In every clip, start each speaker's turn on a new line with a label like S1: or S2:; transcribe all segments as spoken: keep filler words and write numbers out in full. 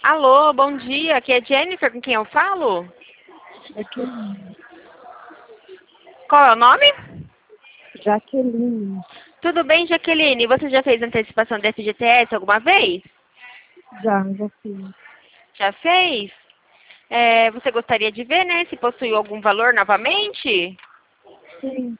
S1: Alô, bom dia. Aqui é Jennifer, com quem eu falo?
S2: Jaqueline.
S1: Qual é o nome?
S2: Jaqueline.
S1: Tudo bem, Jaqueline? Você já fez antecipação da F G T S alguma vez?
S2: Já, já fiz.
S1: Já fez? É, você gostaria de ver, né, se possui algum valor novamente?
S2: Sim.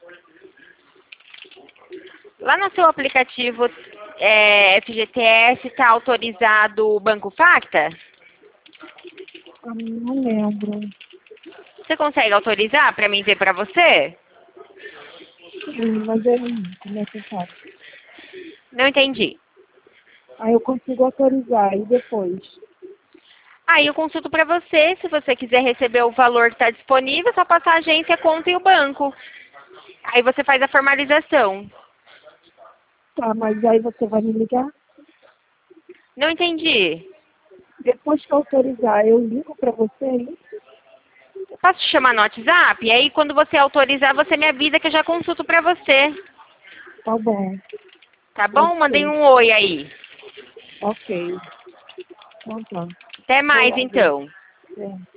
S1: Lá no seu aplicativo é, F G T S está autorizado o Banco Facta?
S2: Ah, não lembro.
S1: Você consegue autorizar para mim ver para você?
S2: Sim, mas é aí, como é que eu faço?
S1: Não entendi.
S2: Aí eu consigo autorizar, e depois?
S1: Aí eu consulto para você, se você quiser receber o valor que está disponível, é só passar a agência, a conta e o banco. Aí você faz a formalização.
S2: Tá, mas aí você vai me ligar?
S1: Não entendi.
S2: Depois que eu autorizar, eu ligo pra você aí?
S1: Posso te chamar no WhatsApp? E aí quando você autorizar, você me avisa que eu já consulto para você.
S2: Tá bom,
S1: Tá
S2: pode
S1: bom? Mandei
S2: ser.
S1: um oi aí.
S2: Ok. Então tá.
S1: Até
S2: Vou
S1: mais
S2: lá ver.
S1: então.
S2: É.